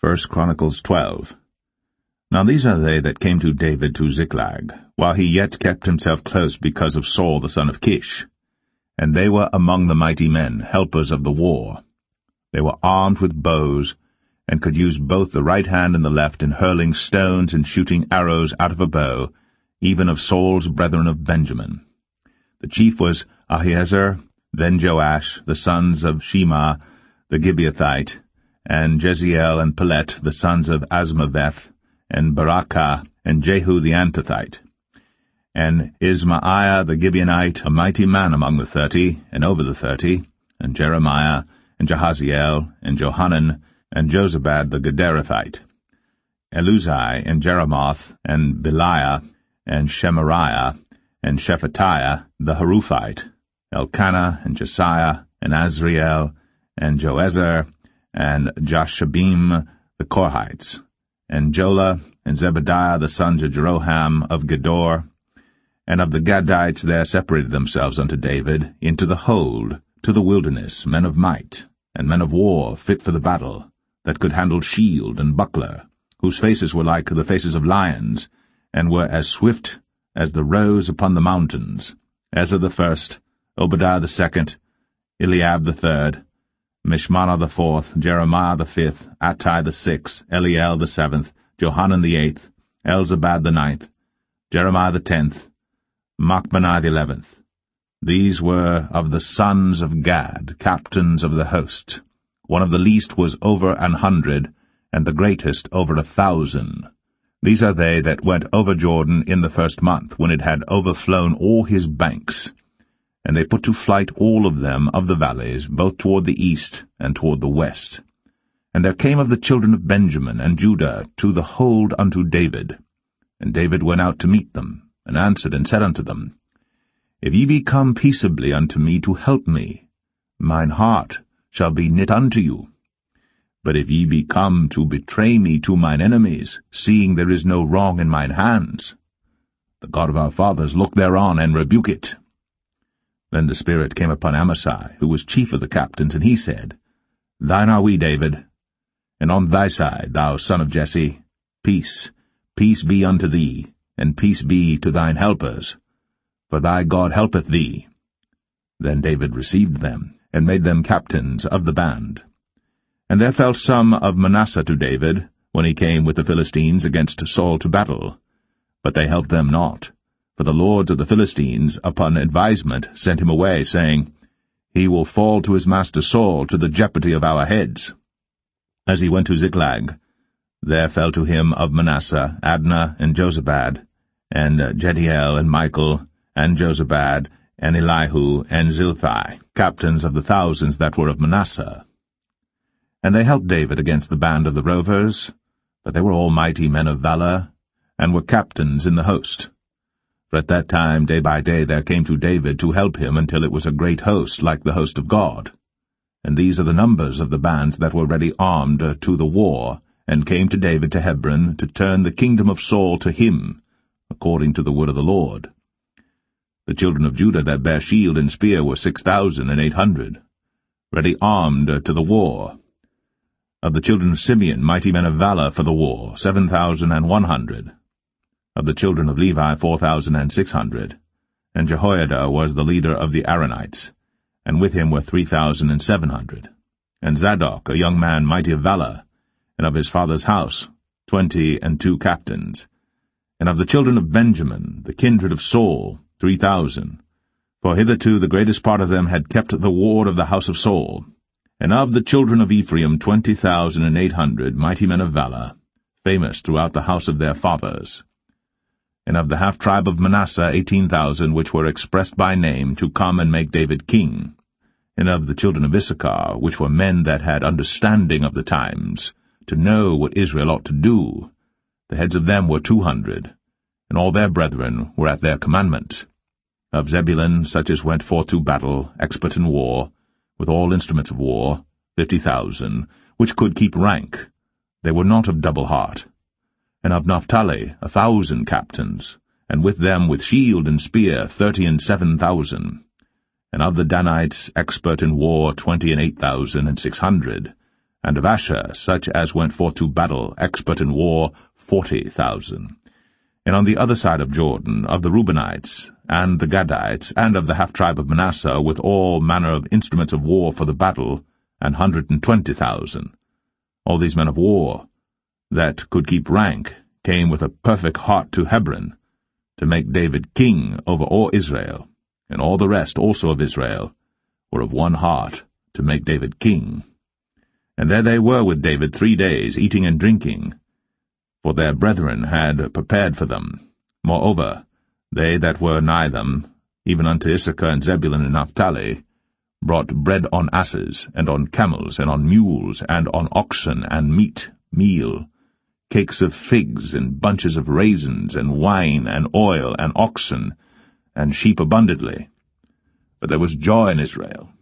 1 Chronicles 12. Now these are they that came to David to Ziklag, while he yet kept himself close because of Saul the son of Kish. And they were among the mighty men, helpers of the war. They were armed with bows, and could use both the right hand and the left in hurling stones and shooting arrows out of a bow, even of Saul's brethren of Benjamin. The chief was Ahiezer, then Joash, the sons of Shema the Gibeathite, and Jeziel and Pelet, the sons of Azmaveth, and Barakah, and Jehu the Antothite, and Ismaiah the Gibeonite, a mighty man among the 30, and over the 30, and Jeremiah, and Jahaziel, and Johanan, and Jozabad the Gederathite, Eluzai, and Jeremoth, and Beliah, and Shemariah, and Shephatiah the Haruphite, Elkanah, and Josiah, and Azriel, and Joezer, and Jashabim the Korhites, and Jola, and Zebadiah the sons of Jeroham of Gedor. And of the Gadites there separated themselves unto David into the hold, to the wilderness, men of might, and men of war fit for the battle, that could handle shield and buckler, whose faces were like the faces of lions, and were as swift as the roes upon the mountains, Ezra the first, Obadiah the second, Eliab the third, Mishmannah the fourth, Jeremiah the fifth, Attai the sixth, Eliel the seventh, Johanan the eighth, Elzabad the ninth, Jeremiah the 10th, Machbenai the 11th. These were of the sons of Gad, captains of the host. One of the least was over 100, and the greatest over 1,000. These are they that went over Jordan in the first month, when it had overflown all his banks. And they put to flight all of them of the valleys, both toward the east and toward the west. And there came of the children of Benjamin and Judah to the hold unto David. And David went out to meet them, and answered and said unto them, If ye be come peaceably unto me to help me, mine heart shall be knit unto you. But if ye be come to betray me to mine enemies, seeing there is no wrong in mine hands, the God of our fathers look thereon and rebuke it. Then the Spirit came upon Amasai, who was chief of the captains, and he said, Thine are we, David, and on thy side, thou son of Jesse, peace, peace be unto thee, and peace be to thine helpers, for thy God helpeth thee. Then David received them, and made them captains of the band. And there fell some of Manasseh to David, when he came with the Philistines against Saul to battle. But they helped them not, for the lords of the Philistines, upon advisement, sent him away, saying, He will fall to his master Saul to the jeopardy of our heads. As he went to Ziklag, there fell to him of Manasseh Adnah and Jozabad, and Jediel and Michael, and Jozabad, and Elihu, and Zilthai, captains of the thousands that were of Manasseh. And they helped David against the band of the rovers, but they were all mighty men of valor, and were captains in the host. For at that time, day by day, there came to David to help him until it was a great host, like the host of God. And these are the numbers of the bands that were ready armed to the war, and came to David to Hebron, to turn the kingdom of Saul to him, according to the word of the Lord. The children of Judah that bare shield and spear were 6,800, ready armed to the war. Of the children of Simeon, mighty men of valor for the war, 7,100. Of the children of Levi, 4,600. And Jehoiada was the leader of the Aaronites, and with him were 3,700. And Zadok, a young man mighty of valor, and of his father's house, 22 captains. And of the children of Benjamin, the kindred of Saul, 3,000. For hitherto the greatest part of them had kept the ward of the house of Saul. And of the children of Ephraim 20,800 mighty men of valor, famous throughout the house of their fathers. And of the half-tribe of Manasseh 18,000 which were expressed by name to come and make David king. And of the children of Issachar, which were men that had understanding of the times, to know what Israel ought to do, the heads of them were 200, and all their brethren were at their commandment. Of Zebulun, such as went forth to battle, expert in war, with all instruments of war, 50,000, which could keep rank. They were not of double heart. And of Naphtali 1,000 captains, and with them with shield and spear 37,000. And of the Danites expert in war 28,600, and of Asher such as went forth to battle, expert in war, 40,000. And on the other side of Jordan, of the Reubenites, and the Gadites, and of the half-tribe of Manasseh, with all manner of instruments of war for the battle, 120,000. All these men of war, that could keep rank, came with a perfect heart to Hebron, to make David king over all Israel, and all the rest also of Israel were of one heart to make David king. And there they were with David 3 days, eating and drinking, for their brethren had prepared for them. Moreover, they that were nigh them, even unto Issachar and Zebulun and Naphtali, brought bread on asses, and on camels, and on mules, and on oxen, and meat, meal, cakes of figs, and bunches of raisins, and wine, and oil, and oxen, and sheep abundantly. But there was joy in Israel,